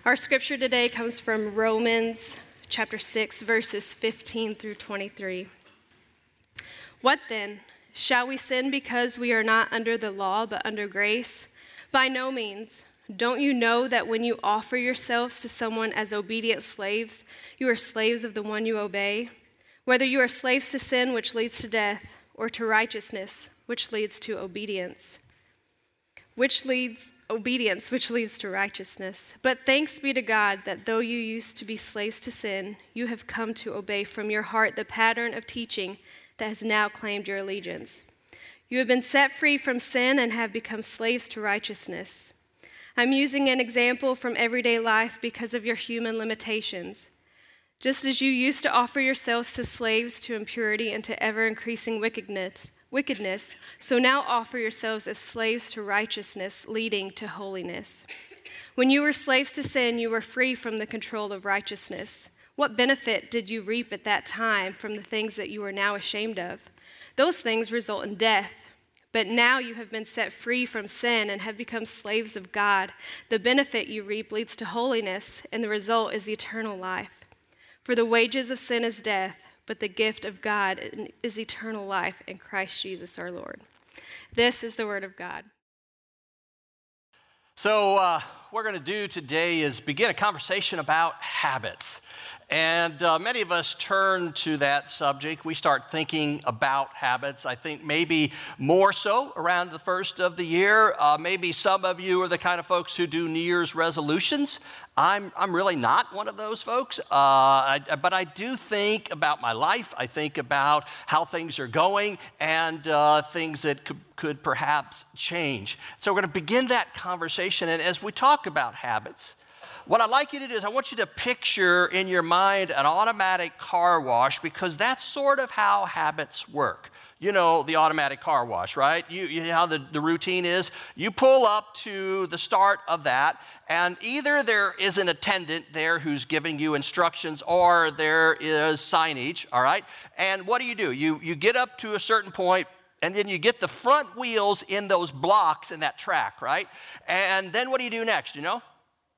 Our scripture today comes from Romans chapter 6, verses 15 through 23. What then? Shall we sin because we are not under the law but under grace? By no means. Don't you know that when you offer yourselves to someone as obedient slaves, you are slaves of the one you obey? Whether you are slaves to sin, which leads to death, or to righteousness, which leads to obedience, which leads to righteousness. But thanks be to God that though you used to be slaves to sin, you have come to obey from your heart the pattern of teaching that has now claimed your allegiance. You have been set free from sin and have become slaves to righteousness. I'm using an example from everyday life because of your human limitations. Just as you used to offer yourselves to slaves to impurity and to ever-increasing wickedness, so now offer yourselves as slaves to righteousness, leading to holiness. When you were slaves to sin, you were free from the control of righteousness. What benefit did you reap at that time from the things that you are now ashamed of? Those things result in death. But now you have been set free from sin and have become slaves of God. The benefit you reap leads to holiness, and the result is eternal life. For the wages of sin is death, but the gift of God is eternal life in Christ Jesus our Lord. This is the word of God. So what we're going to do today is begin a conversation about habits. And many of us turn to that subject. We start thinking about habits, I think maybe more so around the first of the year. Maybe some of you are the kind of folks who do New Year's resolutions. I'm really not one of those folks, but I do think about my life. I think about how things are going and things that could perhaps change. So we're going to begin that conversation. And as we talk about habits, what I'd like you to do is I want you to picture in your mind an automatic car wash, because that's sort of how habits work. You know the automatic car wash, right? You know how the routine is? You pull up to the start of that, and either there is an attendant there who's giving you instructions, or there is signage, all right? And what do? You get up to a certain point, and then you get the front wheels in those blocks in that track, right? And then what do you do next, you know?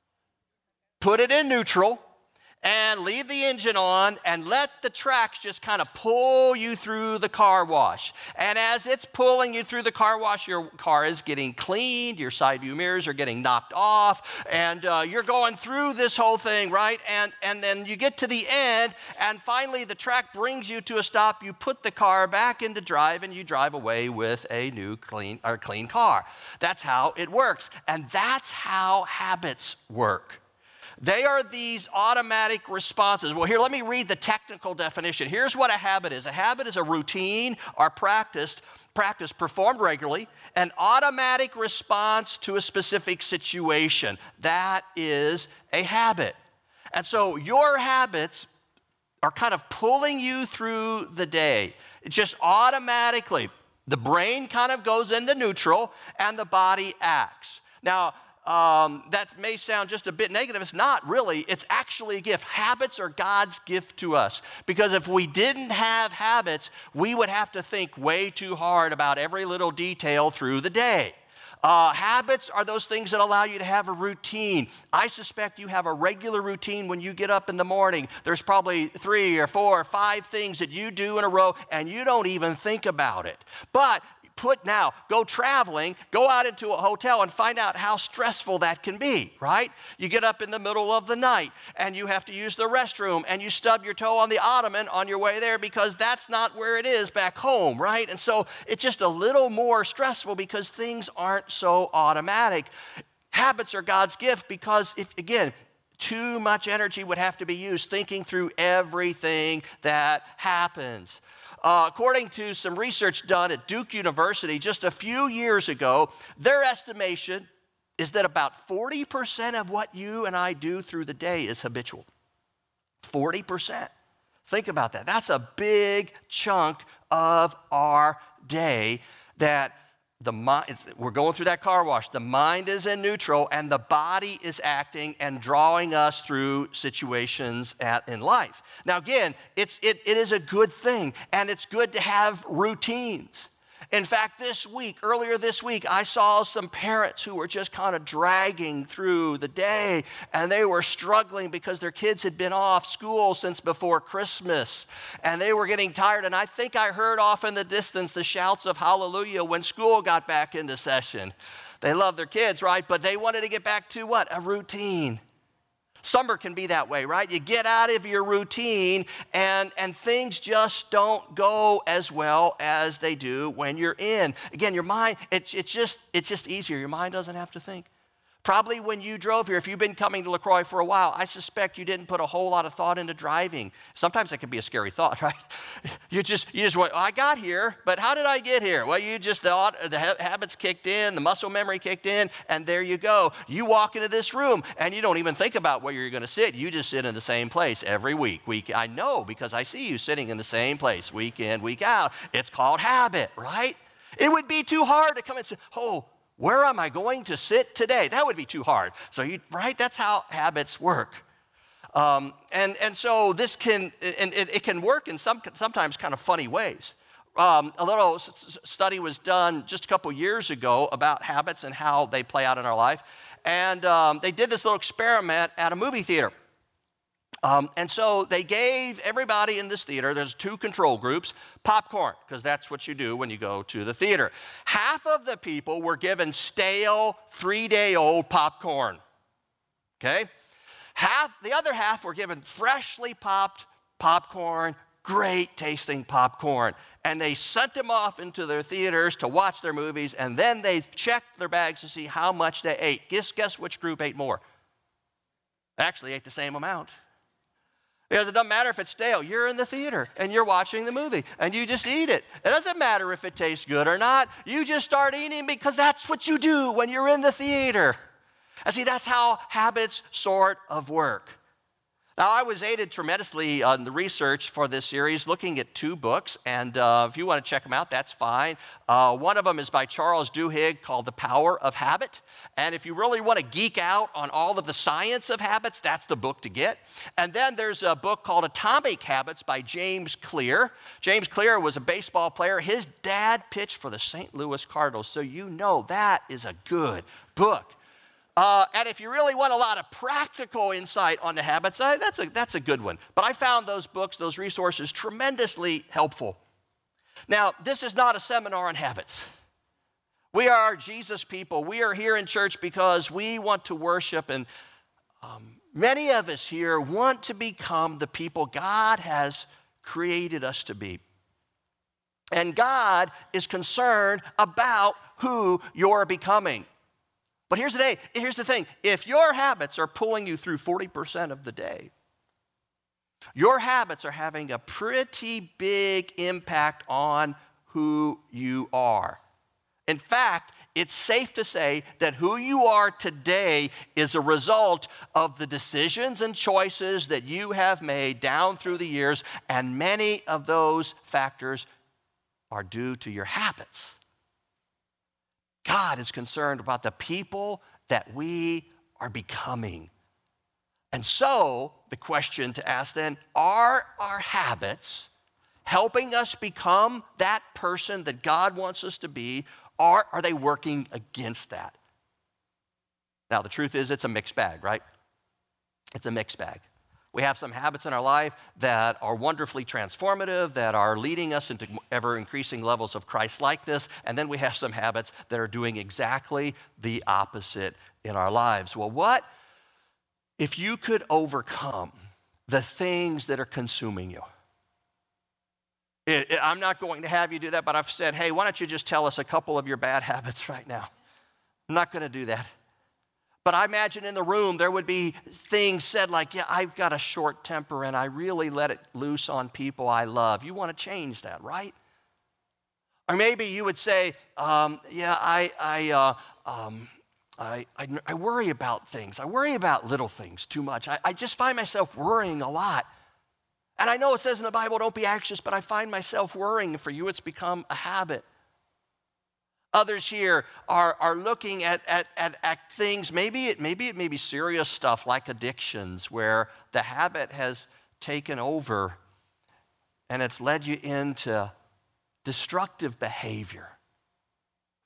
Put it in neutral and leave the engine on and let the tracks just kind of pull you through the car wash. And as it's pulling you through the car wash, your car is getting cleaned, your side view mirrors are getting knocked off, and you're going through this whole thing, right? And then you get to the end, and finally the track brings you to a stop. You put the car back into drive, and you drive away with a new clean car. That's how it works, and that's how habits work. They are these automatic responses. Well, here, let me read the technical definition. Here's what a habit is. A habit is a routine or practice performed regularly, an automatic response to a specific situation. That is a habit. And so your habits are kind of pulling you through the day. It's just automatically. The brain kind of goes into neutral, and the body acts. Now, that may sound just a bit negative. It's not really. It's actually a gift. Habits are God's gift to us. Because if we didn't have habits, we would have to think way too hard about every little detail through the day. Habits are those things that allow you to have a routine. I suspect you have a regular routine when you get up in the morning. There's probably 3 or 4 or 5 things that you do in a row, and you don't even think about it. But go traveling, go out into a hotel and find out how stressful that can be, right? You get up in the middle of the night and you have to use the restroom and you stub your toe on the ottoman on your way there because that's not where it is back home, right? And so it's just a little more stressful because things aren't so automatic. Habits are God's gift because too much energy would have to be used thinking through everything that happens. According to some research done at Duke University just a few years ago, their estimation is that about 40% of what you and I do through the day is habitual. 40%. Think about that. That's a big chunk of our day that we're going through that car wash. The mind is in neutral, and the body is acting and drawing us through situations in life. Now, again, it is a good thing, and it's good to have routines. In fact, earlier this week, I saw some parents who were just kind of dragging through the day, and they were struggling because their kids had been off school since before Christmas, and they were getting tired. And I think I heard off in the distance the shouts of hallelujah when school got back into session. They love their kids, right? But they wanted to get back to what? A routine. Summer can be that way, right? You get out of your routine and things just don't go as well as they do when you're in. Again, your mind, it's just easier. Your mind doesn't have to think. Probably when you drove here, if you've been coming to LaCroix for a while, I suspect you didn't put a whole lot of thought into driving. Sometimes it can be a scary thought, right? You just went, I got here, but how did I get here? Well, you just thought, the habits kicked in, the muscle memory kicked in, and there you go. You walk into this room, and you don't even think about where you're going to sit. You just sit in the same place every week. I know because I see you sitting in the same place week in, week out. It's called habit, right? It would be too hard to come and say, where am I going to sit today? That would be too hard. So, right? That's how habits work. And so this can, and it can work in sometimes kind of funny ways. A little study was done just a couple years ago about habits and how they play out in our life. And they did this little experiment at a movie theater. And so they gave everybody in this theater, there's 2 control groups, popcorn, because that's what you do when you go to the theater. Half of the people were given stale, 3-day-old popcorn, okay? The other half were given freshly popped popcorn, great tasting popcorn. And they sent them off into their theaters to watch their movies, and then they checked their bags to see how much they ate. Guess which group ate more? Actually ate the same amount. Because it doesn't matter if it's stale. You're in the theater and you're watching the movie and you just eat it. It doesn't matter if it tastes good or not. You just start eating because that's what you do when you're in the theater. And see, that's how habits sort of work. Now, I was aided tremendously on the research for this series, looking at 2 books, and if you want to check them out, that's fine. One of them is by Charles Duhigg called The Power of Habit, and if you really want to geek out on all of the science of habits, that's the book to get. And then there's a book called Atomic Habits by James Clear. James Clear was a baseball player. His dad pitched for the St. Louis Cardinals, so you know that is a good book. And if you really want a lot of practical insight on the habits, that's a good one. But I found those books, those resources, tremendously helpful. Now, this is not a seminar on habits. We are Jesus people. We are here in church because we want to worship, and many of us here want to become the people God has created us to be. And God is concerned about who you're becoming. But here's the thing. If your habits are pulling you through 40% of the day, your habits are having a pretty big impact on who you are. In fact, it's safe to say that who you are today is a result of the decisions and choices that you have made down through the years, and many of those factors are due to your habits. God is concerned about the people that we are becoming. And so, the question to ask then, are our habits helping us become that person that God wants us to be, or are they working against that? Now, the truth is it's a mixed bag, right? It's a mixed bag. We have some habits in our life that are wonderfully transformative, that are leading us into ever-increasing levels of Christ-likeness, and then we have some habits that are doing exactly the opposite in our lives. Well, what if you could overcome the things that are consuming you? I'm not going to have you do that, but I've said, hey, why don't you just tell us a couple of your bad habits right now? I'm not going to do that. But I imagine in the room there would be things said like, yeah, I've got a short temper and I really let it loose on people I love. You want to change that, right? Or maybe you would say, I worry about things. I worry about little things too much. I just find myself worrying a lot. And I know it says in the Bible, don't be anxious, but I find myself worrying. For you, it's become a habit. Others here are looking at things, maybe it may be serious stuff like addictions, where the habit has taken over and it's led you into destructive behavior.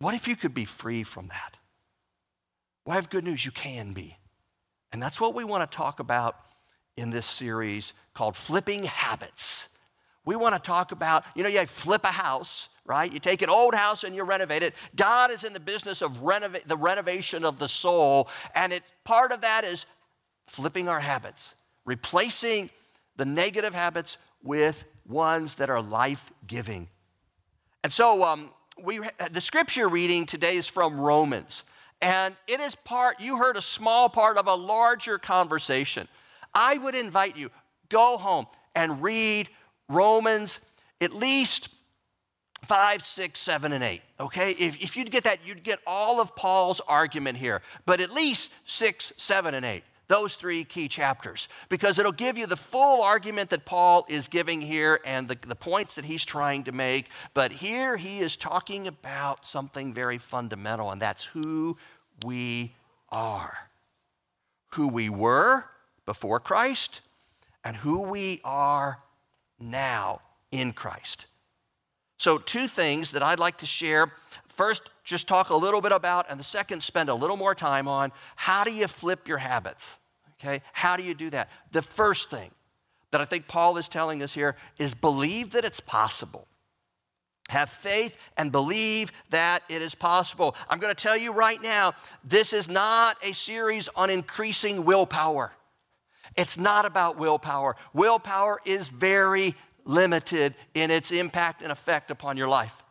What if you could be free from that? Well, I have good news. You can be. And that's what we want to talk about in this series called Flipping Habits. We want to talk about, you flip a house, right? You take an old house and you renovate it. God is in the business of the renovation of the soul, and part of that is flipping our habits, replacing the negative habits with ones that are life-giving. And so the scripture reading today is from Romans, and it is you heard a small part of a larger conversation. I would invite you, go home and read Romans at least 5, 6, 7, and 8, okay? If you'd get that, you'd get all of Paul's argument here, but at least 6, 7, and 8, those 3 key chapters, because it'll give you the full argument that Paul is giving here and the points that he's trying to make. But here he is talking about something very fundamental, and that's who we are, who we were before Christ, and who we are now in Christ. So 2 things that I'd like to share. First, just talk a little bit about, and the second, spend a little more time on, how do you flip your habits? Okay, how do you do that? The first thing that I think Paul is telling us here is believe that it's possible. Have faith and believe that it is possible. I'm going to tell you right now, this is not a series on increasing willpower. It's not about willpower. Willpower is very limited in its impact and effect upon your life.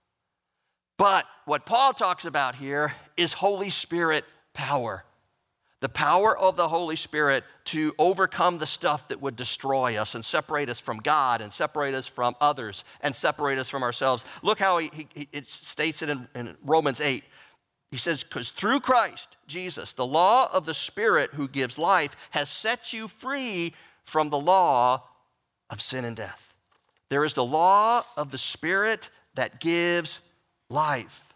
But what Paul talks about here is Holy Spirit power. The power of the Holy Spirit to overcome the stuff that would destroy us and separate us from God and separate us from others and separate us from ourselves. Look how it states it in Romans 8. He says, because through Christ Jesus, the law of the Spirit who gives life has set you free from the law of sin and death. There is the law of the Spirit that gives life.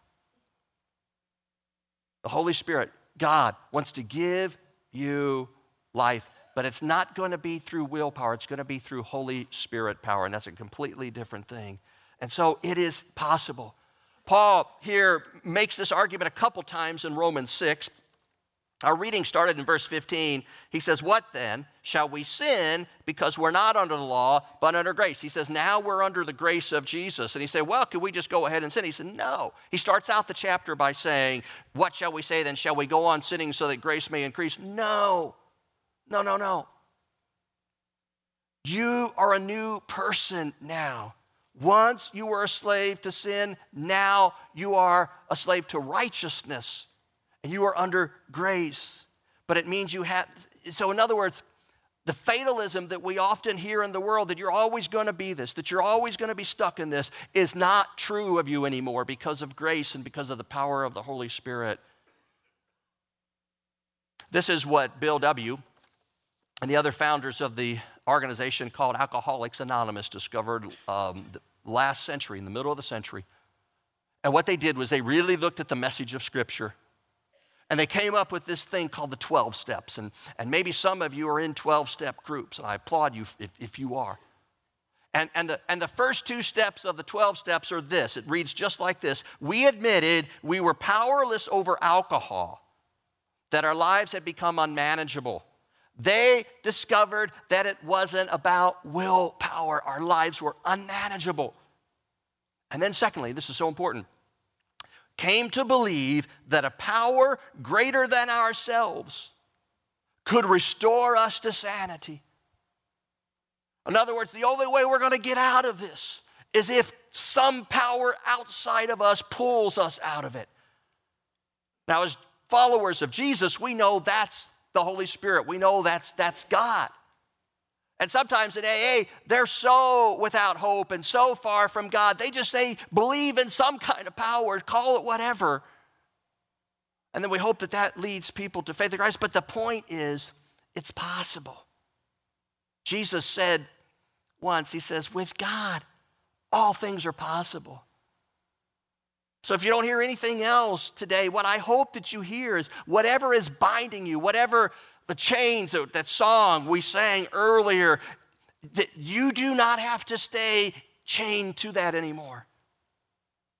The Holy Spirit, God, wants to give you life, but it's not going to be through willpower. It's going to be through Holy Spirit power, and that's a completely different thing. And so it is possible. Paul here makes this argument a couple times in Romans 6. Our reading started in verse 15. He says, what then? Shall we sin because we're not under the law, but under grace? He says, now we're under the grace of Jesus. And he said, well, can we just go ahead and sin? He said, no. He starts out the chapter by saying, what shall we say then? Shall we go on sinning so that grace may increase? No. No, no, no. You are a new person now. Once you were a slave to sin, now you are a slave to righteousness. And you are under grace. But it means you have, so in other words, the fatalism that we often hear in the world, that you're always going to be this, that you're always going to be stuck in this, is not true of you anymore because of grace and because of the power of the Holy Spirit. This is what Bill W. and the other founders of the organization called Alcoholics Anonymous discovered last century, in the middle of the century. And what they did was they really looked at the message of Scripture. And they came up with this thing called the 12 steps. And maybe some of you are in 12-step groups, and I applaud you if you are. And the first 2 steps of the 12 steps are this. It reads just like this. We admitted we were powerless over alcohol, that our lives had become unmanageable. They discovered that it wasn't about willpower. Our lives were unmanageable. And then secondly, this is so important, came to believe that a power greater than ourselves could restore us to sanity. In other words, the only way we're going to get out of this is if some power outside of us pulls us out of it. Now, as followers of Jesus, we know that's the Holy Spirit. We know that's God. And sometimes in AA, they're so without hope and so far from God, they just say, believe in some kind of power, call it whatever. And then we hope that that leads people to faith in Christ. But the point is, it's possible. Jesus said once, he says, with God, all things are possible. So if you don't hear anything else today, what I hope that you hear is whatever is binding you, whatever the chains, that song we sang earlier, that you do not have to stay chained to that anymore.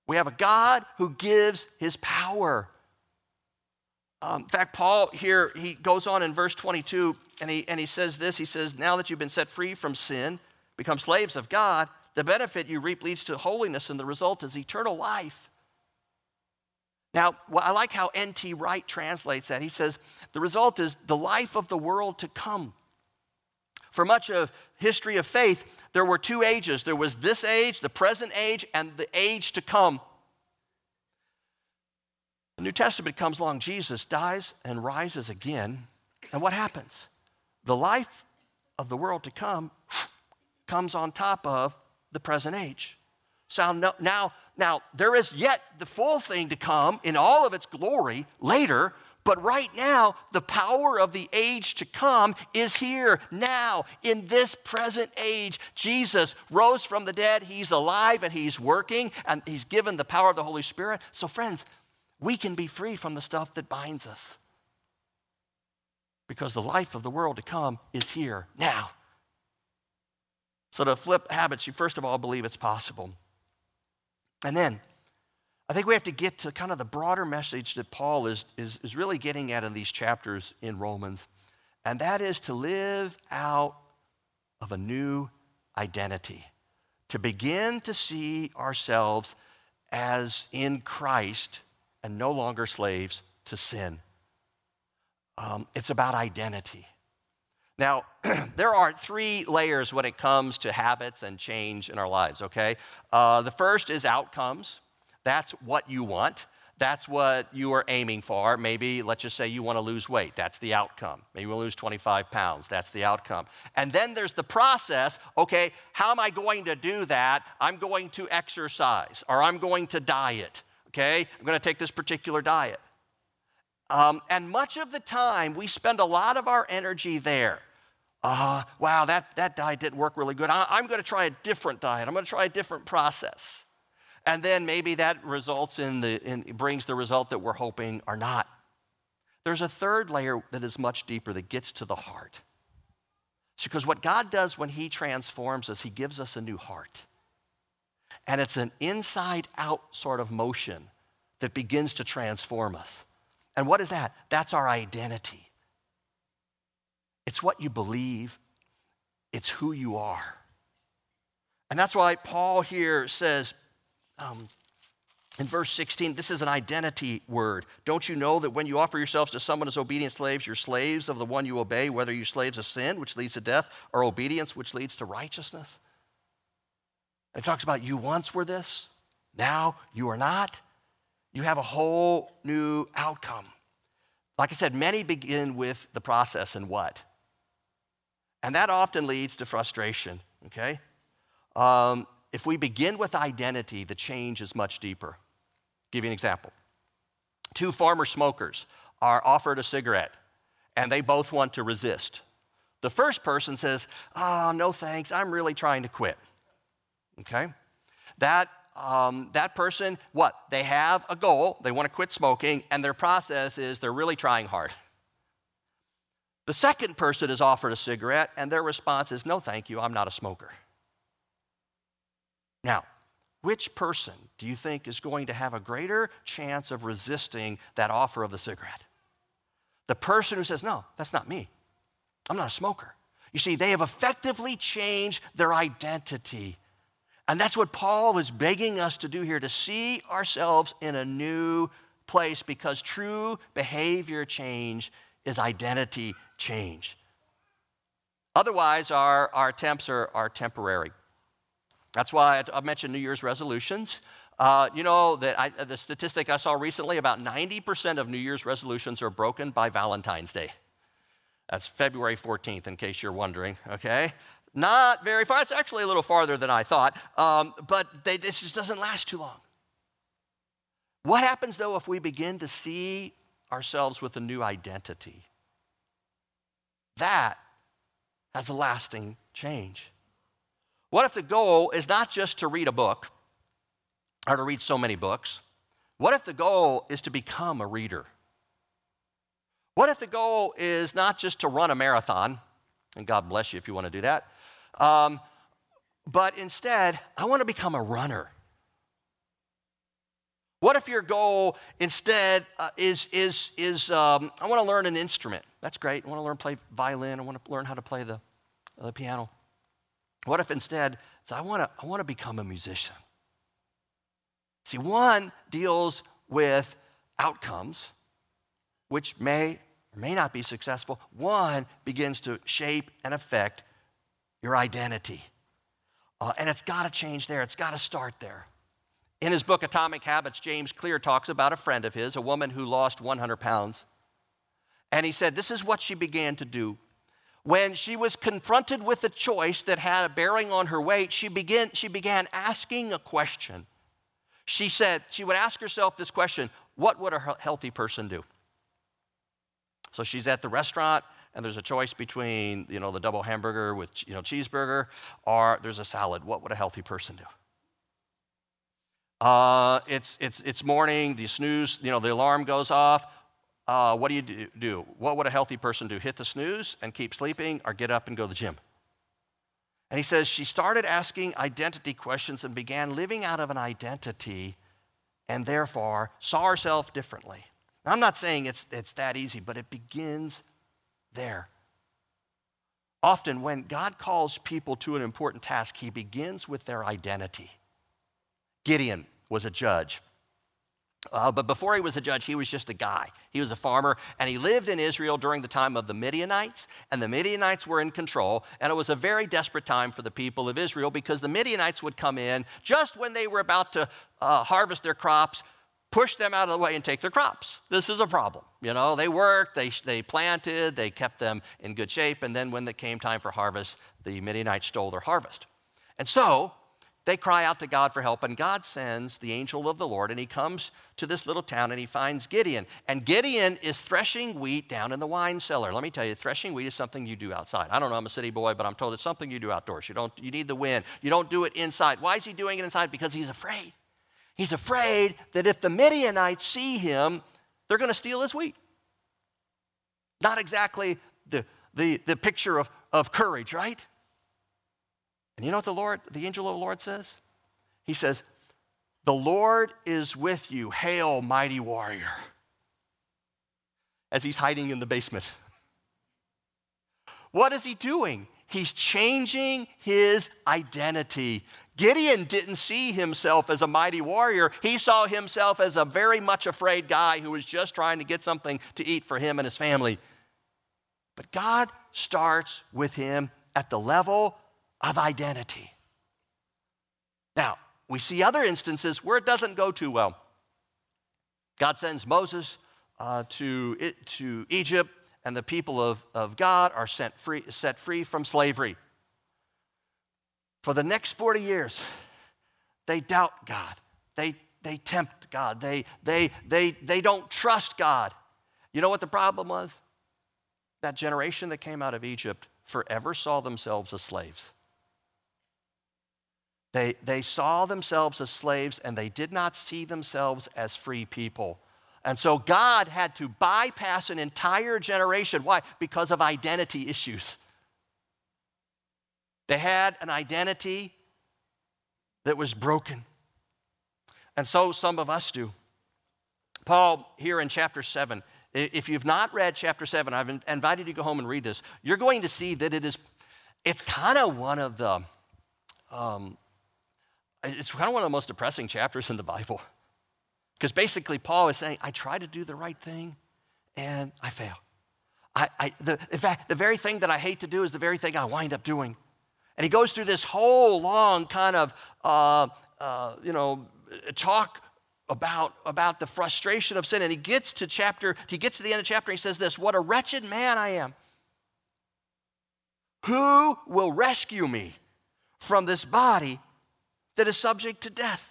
We have a God who gives his power. In fact, Paul here, he goes on in verse 22, and he says this. He says, now that you've been set free from sin, become slaves of God, the benefit you reap leads to holiness, and the result is eternal life. Now, I like how N.T. Wright translates that. He says, the result is the life of the world to come. For much of history of faith, there were two ages. There was this age, the present age, and the age to come. The New Testament comes along. Jesus dies and rises again. And what happens? The life of the world to come comes on top of the present age. So now there is yet the full thing to come in all of its glory later, but right now, the power of the age to come is here now in this present age. Jesus rose from the dead. He's alive and he's working, and he's given the power of the Holy Spirit. So friends, we can be free from the stuff that binds us because the life of the world to come is here now. So to flip habits, you first of all believe it's possible. And then I think we have to get to kind of the broader message that Paul is really getting at in these chapters in Romans, and that is to live out of a new identity, to begin to see ourselves as in Christ and no longer slaves to sin. It's about identity. Now, there are three layers when it comes to habits and change in our lives, okay? The first is outcomes. That's what you want. That's what you are aiming for. Maybe, let's just say you want to lose weight. That's the outcome. Maybe you want to lose 25 pounds. That's the outcome. And then there's the process. Okay, how am I going to do that? I'm going to exercise, or I'm going to diet. Okay, I'm going to take this particular diet. And much of the time, we spend a lot of our energy there. Wow, that diet didn't work really good. I'm going to try a different diet. I'm going to try a different process. And then maybe that results brings the result that we're hoping or not. There's a third layer that is much deeper, that gets to the heart. It's because what God does when he transforms us, he gives us a new heart. And it's an inside-out sort of motion that begins to transform us. And what is that? That's our identity. It's what you believe. It's who you are. And that's why Paul here says, in verse 16, this is an identity word. Don't you know that when you offer yourselves to someone as obedient slaves, you're slaves of the one you obey, whether you're slaves of sin, which leads to death, or obedience, which leads to righteousness? And it talks about you once were this, now you are not. You have a whole new outcome. Like I said, many begin with the process and what? And that often leads to frustration, okay? If we begin with identity, the change is much deeper. I'll give you an example. Two former smokers are offered a cigarette, and they both want to resist. The first person says, "Oh, no thanks, I'm really trying to quit." Okay? That person, what? They have a goal, they want to quit smoking, and their process is they're really trying hard. The second person is offered a cigarette, and their response is, "No, thank you, I'm not a smoker." Now, which person do you think is going to have a greater chance of resisting that offer of the cigarette? The person who says, "No, that's not me. I'm not a smoker." You see, they have effectively changed their identity. And that's what Paul is begging us to do here, to see ourselves in a new place, because true behavior change is identity change. Otherwise, our attempts are temporary. That's why I mentioned New Year's resolutions. You know that the statistic I saw recently, about 90% of New Year's resolutions are broken by Valentine's Day. That's February 14th, in case you're wondering, okay? Not very far. It's actually a little farther than I thought, but this just doesn't last too long. What happens, though, if we begin to see ourselves with a new identity? That has a lasting change. What if the goal is not just to read a book or to read so many books? What if the goal is to become a reader? What if the goal is not just to run a marathon, and God bless you if you want to do that, but instead, I want to become a runner. What if your goal instead is I want to learn an instrument? That's great. I want to learn to play violin. I want to learn how to play the piano. What if instead it's I want to become a musician? See, one deals with outcomes, which may or may not be successful. One begins to shape and affect your identity. And it's got to change there. It's got to start there. In his book, Atomic Habits, James Clear talks about a friend of his, a woman who lost 100 pounds. And he said, this is what she began to do. When she was confronted with a choice that had a bearing on her weight, she began asking a question. She said, she would ask herself this question, what would a healthy person do? So she's at the restaurant, and there's a choice between, the double hamburger with, cheeseburger, or there's a salad. What would a healthy person do? It's morning, the snooze, the alarm goes off. What do you do? What would a healthy person do? Hit the snooze and keep sleeping, or get up and go to the gym? And he says she started asking identity questions and began living out of an identity, and therefore saw herself differently. Now, I'm not saying it's that easy, but it begins there. Often when God calls people to an important task, he begins with their identity. Gideon was a judge. But before he was a judge, he was just a guy. He was a farmer, and he lived in Israel during the time of the Midianites, and the Midianites were in control, and it was a very desperate time for the people of Israel because the Midianites would come in just when they were about to harvest their crops, push them out of the way and take their crops. This is a problem. They worked, they planted, they kept them in good shape, and then when it came time for harvest, the Midianites stole their harvest. And so they cry out to God for help, and God sends the angel of the Lord, and he comes to this little town, and he finds Gideon. And Gideon is threshing wheat down in the wine cellar. Let me tell you, threshing wheat is something you do outside. I don't know, I'm a city boy, but I'm told it's something you do outdoors. You need the wind. You don't do it inside. Why is he doing it inside? Because he's afraid. He's afraid that if the Midianites see him, they're going to steal his wheat. Not exactly the picture of courage, right? And you know what the angel of the Lord says? He says, the Lord is with you, hail, mighty warrior. As he's hiding in the basement. What is he doing? He's changing his identity. Gideon didn't see himself as a mighty warrior. He saw himself as a very much afraid guy who was just trying to get something to eat for him and his family. But God starts with him at the level of identity. Now, we see other instances where it doesn't go too well. God sends Moses to Egypt, and the people of God are set free from slavery. For the next 40 years, they doubt God. They tempt God. They don't trust God. You know what the problem was? That generation that came out of Egypt forever saw themselves as slaves. They saw themselves as slaves, and they did not see themselves as free people. And so God had to bypass an entire generation. Why? Because of identity issues. They had an identity that was broken. And so some of us do. Paul, here in chapter 7, if you've not read chapter 7, I've invited you to go home and read this. You're going to see that it's kind of one of the most depressing chapters in the Bible. Because basically Paul is saying, I try to do the right thing and I fail. In fact, the very thing that I hate to do is the very thing I wind up doing. And he goes through this whole long kind of, talk about the frustration of sin. And he gets to the end of chapter, and he says this, what a wretched man I am. Who will rescue me from this body that is subject to death?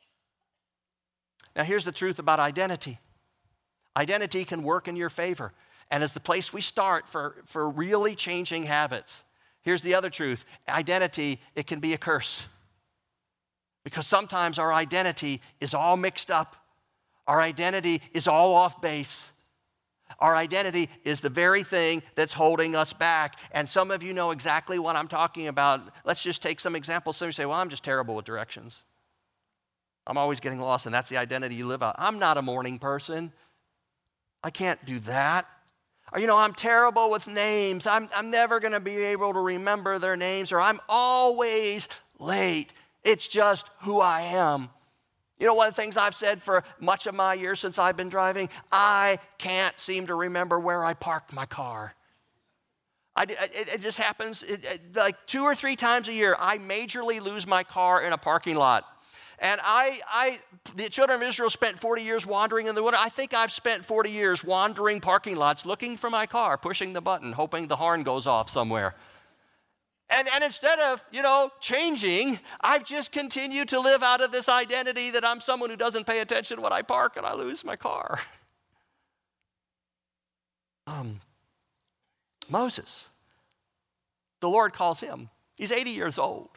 Now, here's the truth about identity. Identity can work in your favor, and it's the place we start for really changing habits. Here's the other truth. Identity, it can be a curse. Because sometimes our identity is all mixed up. Our identity is all off base. Our identity is the very thing that's holding us back. And some of you know exactly what I'm talking about. Let's just take some examples. Some of you say, well, I'm just terrible with directions. I'm always getting lost, and that's the identity you live out. I'm not a morning person. I can't do that. Or, I'm terrible with names. I'm never going to be able to remember their names, or I'm always late. It's just who I am. One of the things I've said for much of my years since I've been driving, I can't seem to remember where I parked my car. It just happens like 2 or 3 times a year, I majorly lose my car in a parking lot. And the children of Israel spent 40 years wandering in the wilderness. I think I've spent 40 years wandering parking lots looking for my car, pushing the button, hoping the horn goes off somewhere. And instead of, changing, I've just continued to live out of this identity that I'm someone who doesn't pay attention when I park and I lose my car. Moses, the Lord calls him. He's 80 years old.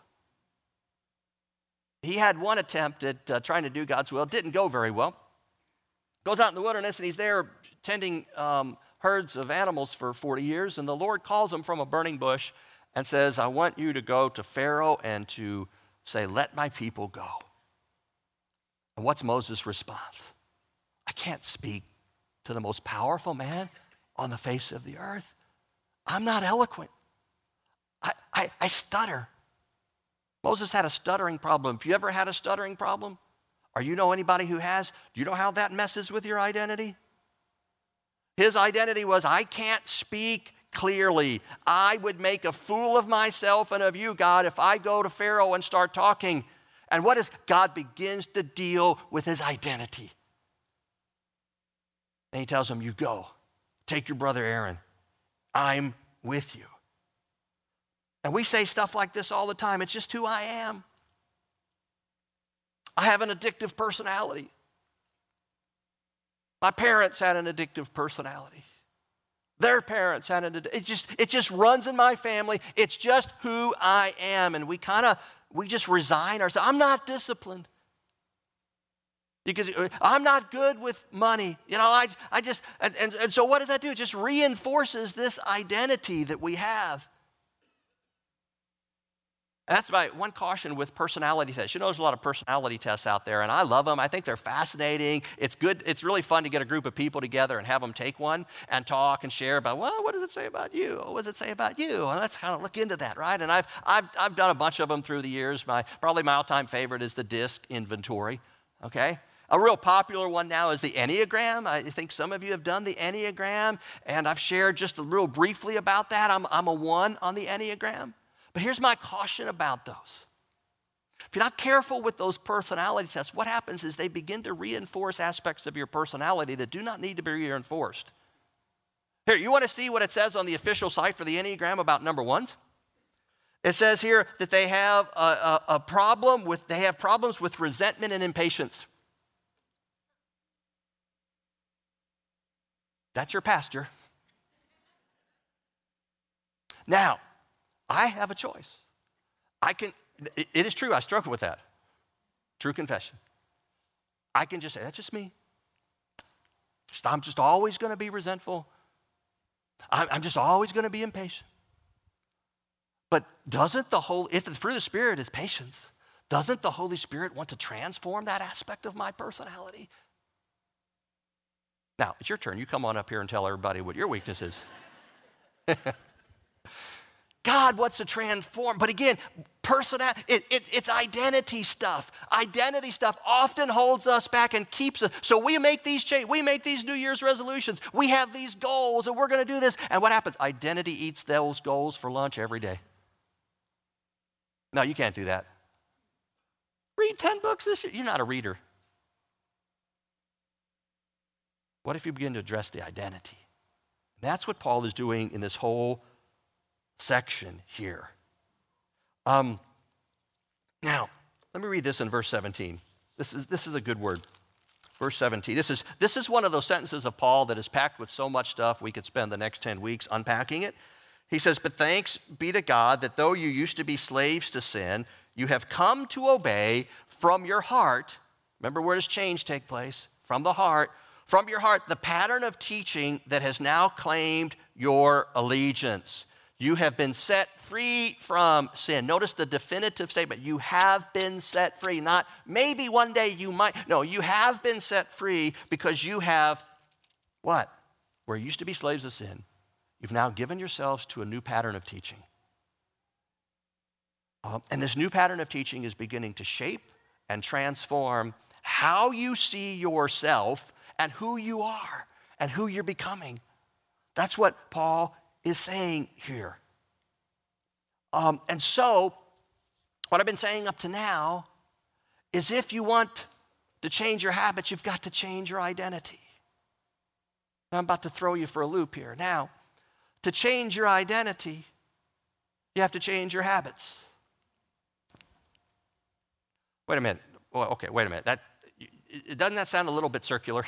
He had one attempt at trying to do God's will. It didn't go very well. Goes out in the wilderness and he's there tending herds of animals for 40 years. And the Lord calls him from a burning bush and says, I want you to go to Pharaoh and to say, let my people go. And what's Moses' response? I can't speak to the most powerful man on the face of the earth. I'm not eloquent. I stutter. Moses had a stuttering problem. If you ever had a stuttering problem, or you know anybody who has, do you know how that messes with your identity? His identity was, I can't speak clearly. I would make a fool of myself and of you, God, if I go to Pharaoh and start talking. And what is God begins to deal with his identity. And he tells him, you go, take your brother Aaron. I'm with you. And we say stuff like this all the time. It's just who I am. I have an addictive personality. My parents had an addictive personality. Their parents had an addictive. It just runs in my family. It's just who I am. And we just resign ourselves. I'm not disciplined. Because I'm not good with money. And so what does that do? It just reinforces this identity that we have. That's my one caution with personality tests. There's a lot of personality tests out there, and I love them. I think they're fascinating. It's good. It's really fun to get a group of people together and have them take one and talk and share about, well, what does it say about you? What does it say about you? And let's kind of look into that, right? And I've done a bunch of them through the years. Probably my all-time favorite is the DISC inventory, okay? A real popular one now is the Enneagram. I think some of you have done the Enneagram, and I've shared just real briefly about that. I'm a 1 on the Enneagram. But here's my caution about those. If you're not careful with those personality tests, what happens is they begin to reinforce aspects of your personality that do not need to be reinforced. Here, you want to see what it says on the official site for the Enneagram about number 1s? It says here that they have problems with resentment and impatience. That's your pastor. Now, I have a choice. It is true, I struggle with that. True confession. I can just say, that's just me. I'm just always going to be resentful. I'm just always going to be impatient. But if the fruit of the Spirit is patience, doesn't the Holy Spirit want to transform that aspect of my personality? Now, it's your turn. You come on up here and tell everybody what your weakness is. God wants to transform. But again, it's identity stuff. Identity stuff often holds us back and keeps us. So we make these New Year's resolutions. We have these goals, and we're going to do this. And what happens? Identity eats those goals for lunch every day. No, you can't do that. Read 10 books this year. You're not a reader. What if you begin to address the identity? That's what Paul is doing in this whole section here. Now, let me read this in verse 17. This is a good word. Verse 17. This is one of those sentences of Paul that is packed with so much stuff we could spend the next 10 weeks unpacking it. He says, but thanks be to God that though you used to be slaves to sin, you have come to obey from your heart. Remember, where does change take place? From the heart. From your heart, the pattern of teaching that has now claimed your allegiance. You have been set free from sin. Notice the definitive statement. You have been set free. Not maybe one day you might. No, you have been set free because you have what? Where you used to be slaves of sin, you've now given yourselves to a new pattern of teaching. And this new pattern of teaching is beginning to shape and transform how you see yourself and who you are and who you're becoming. That's what Paul is saying here. And so, what I've been saying up to now is if you want to change your habits, you've got to change your identity. I'm about to throw you for a loop here. Now, to change your identity, you have to change your habits. Wait a minute. Well, okay, wait a minute. Doesn't that sound a little bit circular?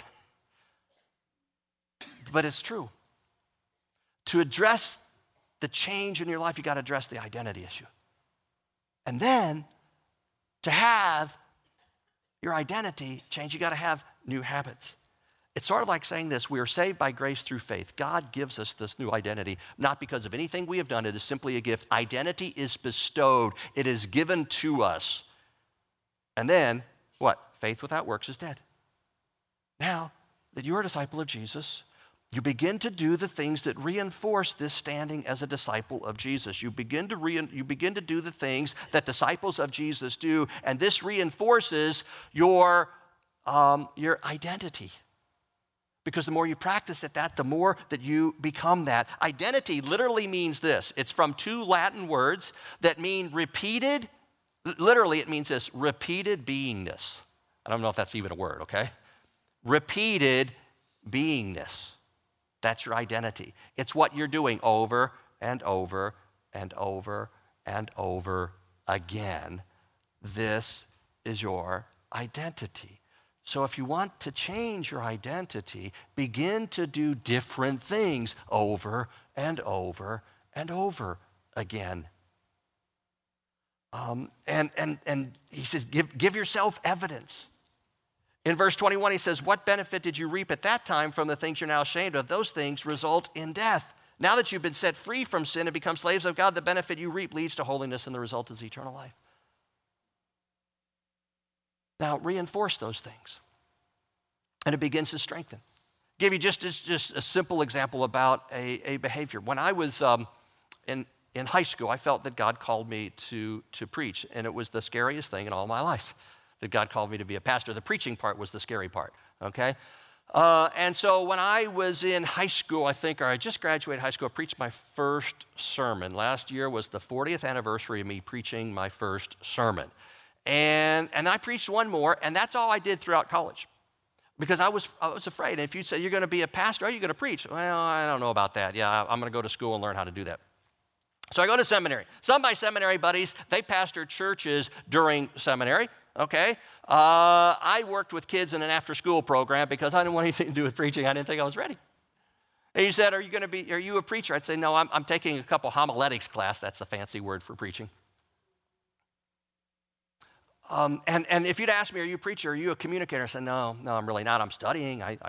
But it's true. To address the change in your life, you got to address the identity issue. And then, to have your identity change, you got to have new habits. It's sort of like saying this: we are saved by grace through faith. God gives us this new identity, not because of anything we have done. It is simply a gift. Identity is bestowed. It is given to us. And then, what? Faith without works is dead. Now that you're a disciple of Jesus, you begin to do the things that reinforce this standing as a disciple of Jesus. You begin to do the things that disciples of Jesus do, and this reinforces your identity. Because the more you practice at that, the more that you become that. Identity literally means this. It's from two Latin words that mean repeated. Literally, it means this: repeated beingness. I don't know if that's even a word, okay? Repeated beingness. That's your identity. It's what you're doing over and over and over and over again. This is your identity. So if you want to change your identity, begin to do different things over and over and over again. And he says, give yourself evidence. In verse 21, he says, what benefit did you reap at that time from the things you're now ashamed of? Those things result in death. Now that you've been set free from sin and become slaves of God, the benefit you reap leads to holiness, and the result is eternal life. Now, reinforce those things, and it begins to strengthen. I'll give you just a simple example about a behavior. When I was in high school, I felt that God called me to preach, and it was the scariest thing in all my life, that God called me to be a pastor. The preaching part was the scary part, okay? And so when I was in high school, I just graduated high school, I preached my first sermon. Last year was the 40th anniversary of me preaching my first sermon. And I preached one more, and that's all I did throughout college. Because I was afraid. And if you say you're going to be a pastor, are you going to preach? Well, I don't know about that. Yeah, I'm going to go to school and learn how to do that. So I go to seminary. Some of my seminary buddies, they pastored churches during seminary, okay? I worked with kids in an after-school program because I didn't want anything to do with preaching. I didn't think I was ready. And you said, are you a preacher? I'd say, no, I'm taking a couple homiletics class. That's the fancy word for preaching. And if you'd ask me, are you a preacher? Are you a communicator? I said, no, I'm really not. I'm studying. I'm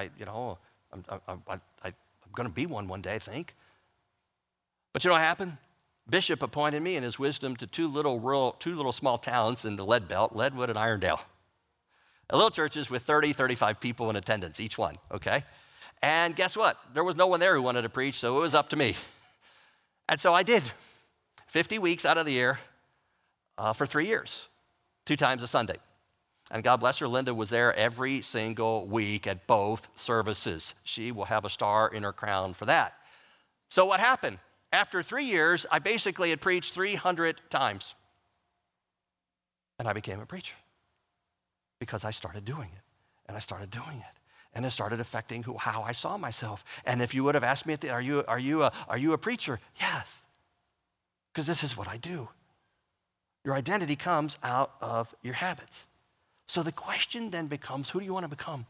going to be one day, I think. But you know what happened? Bishop appointed me in his wisdom to two little small towns in the Lead Belt, Leadwood and Irondale. Little churches with 30, 35 people in attendance, each one, okay? And guess what? There was no one there who wanted to preach, so it was up to me. And so I did. 50 weeks out of the year for 3 years, 2 times a Sunday. And God bless her, Linda was there every single week at both services. She will have a star in her crown for that. So what happened? After 3 years, I basically had preached 300 times. And I became a preacher because I started doing it, and I started doing it, and it started affecting how I saw myself. And if you would have asked me, are you a preacher? Yes, because this is what I do. Your identity comes out of your habits. So the question then becomes, who do you want to become?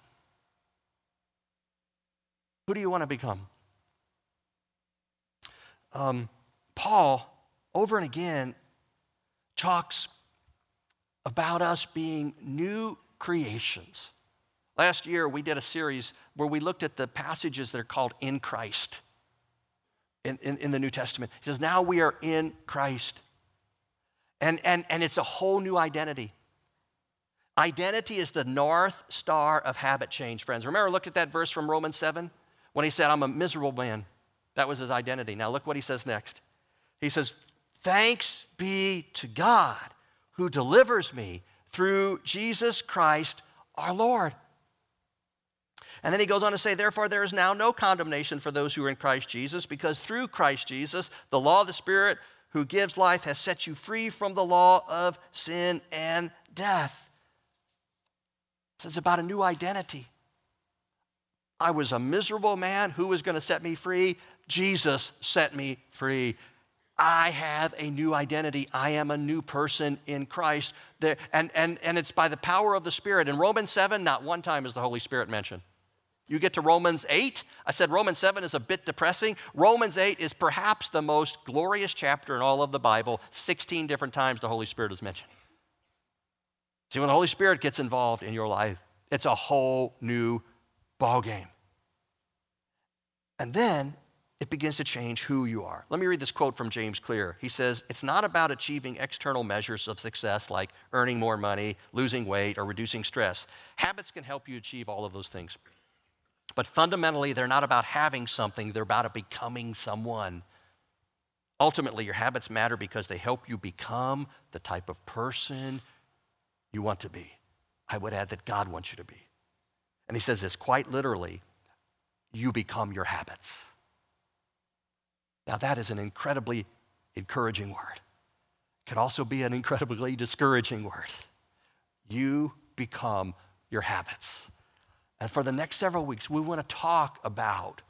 Who do you want to become? Paul, over and again, talks about us being new creations. Last year, we did a series where we looked at the passages that are called In Christ. in the New Testament. He says, now we are in Christ. And it's a whole new identity. Identity is the north star of habit change, friends. Remember, look at that verse from Romans 7 when he said, I'm a miserable man. That was his identity. Now look what he says next. He says, thanks be to God who delivers me through Jesus Christ our Lord. And then he goes on to say, therefore there is now no condemnation for those who are in Christ Jesus, because through Christ Jesus, the law of the Spirit who gives life has set you free from the law of sin and death. So it's about a new identity. I was a miserable man. Who was going to set me free? Jesus set me free. I have a new identity. I am a new person in Christ. And it's by the power of the Spirit. In Romans 7, not one time is the Holy Spirit mentioned. You get to Romans 8, I said Romans 7 is a bit depressing. Romans 8 is perhaps the most glorious chapter in all of the Bible. 16 different times the Holy Spirit is mentioned. See, when the Holy Spirit gets involved in your life, it's a whole new ballgame. And then it begins to change who you are. Let me read this quote from James Clear. He says, it's not about achieving external measures of success like earning more money, losing weight, or reducing stress. Habits can help you achieve all of those things. But fundamentally, they're not about having something, they're about becoming someone. Ultimately, your habits matter because they help you become the type of person you want to be. I would add that God wants you to be. And he says this quite literally, you become your habits. Now that is an incredibly encouraging word. It can also be an incredibly discouraging word. You become your habits. And for the next several weeks, we want to talk about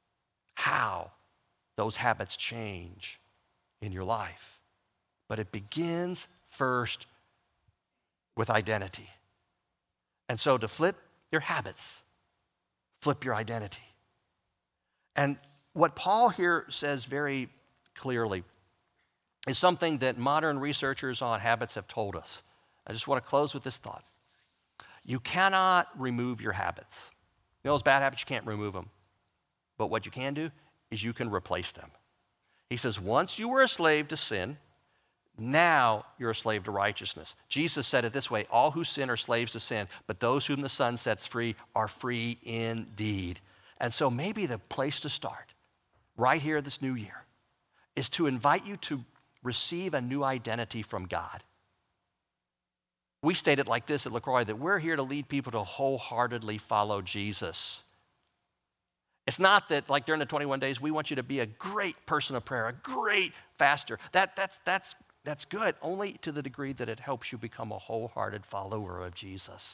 how those habits change in your life. But it begins first with identity. And so to flip your habits, flip your identity. And what Paul here says very clearly is something that modern researchers on habits have told us. I just want to close with this thought. You cannot remove your habits. You know those bad habits, you can't remove them. But what you can do is you can replace them. He says, once you were a slave to sin, now you're a slave to righteousness. Jesus said it this way, all who sin are slaves to sin, but those whom the Son sets free are free indeed. And so maybe the place to start right here this new year is to invite you to receive a new identity from God. We state it like this at LaCroix, that we're here to lead people to wholeheartedly follow Jesus. It's not that like during the 21 days, we want you to be a great person of prayer, a great faster. That's good, only to the degree that it helps you become a wholehearted follower of Jesus.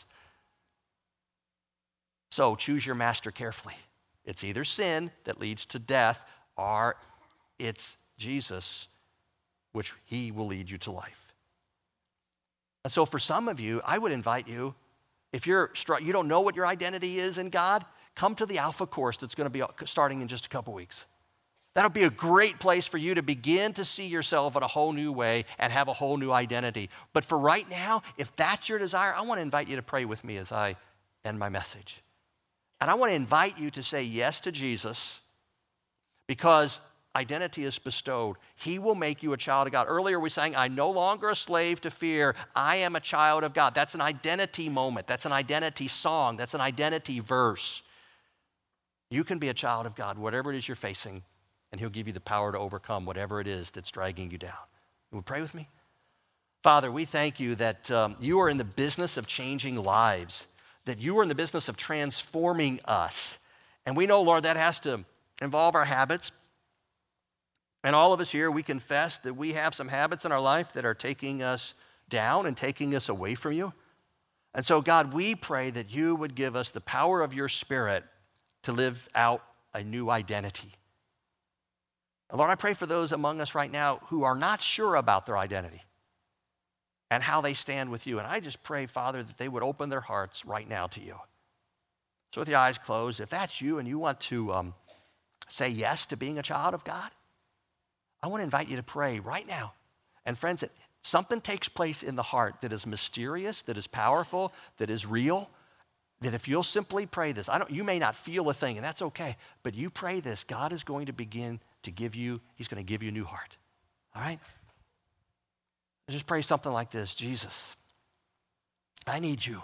So choose your master carefully. It's either sin that leads to death, or it's Jesus, which he will lead you to life. And so for some of you, I would invite you, if you don't know what your identity is in God, come to the Alpha course that's going to be starting in just a couple weeks. That'll be a great place for you to begin to see yourself in a whole new way and have a whole new identity. But for right now, if that's your desire, I want to invite you to pray with me as I end my message. And I want to invite you to say yes to Jesus, because identity is bestowed. He will make you a child of God. Earlier we sang, I'm no longer a slave to fear. I am a child of God. That's an identity moment. That's an identity song. That's an identity verse. You can be a child of God, whatever it is you're facing, and he'll give you the power to overcome whatever it is that's dragging you down. You would pray with me? Father, we thank you that you are in the business of changing lives, that you are in the business of transforming us. And we know, Lord, that has to involve our habits. And all of us here, we confess that we have some habits in our life that are taking us down and taking us away from you. And so, God, we pray that you would give us the power of your Spirit to live out a new identity. And Lord, I pray for those among us right now who are not sure about their identity and how they stand with you. And I just pray, Father, that they would open their hearts right now to you. So with your eyes closed, if that's you and you want to say yes to being a child of God, I want to invite you to pray right now. And friends, something takes place in the heart that is mysterious, that is powerful, that is real, that if you'll simply pray this, you may not feel a thing, and that's okay, but you pray this, God is going to begin to give you, he's going to give you a new heart. All right? Just pray something like this. Jesus, I need you.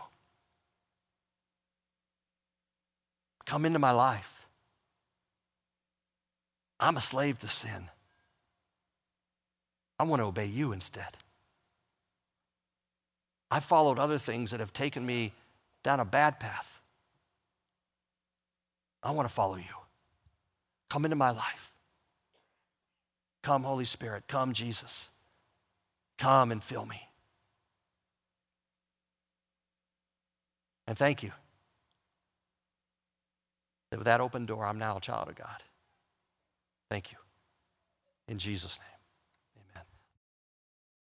Come into my life. I'm a slave to sin. I want to obey you instead. I followed other things that have taken me down a bad path. I want to follow you. Come into my life. Come, Holy Spirit. Come, Jesus. Come and fill me. And thank you that with that open door, I'm now a child of God. Thank you. In Jesus' name.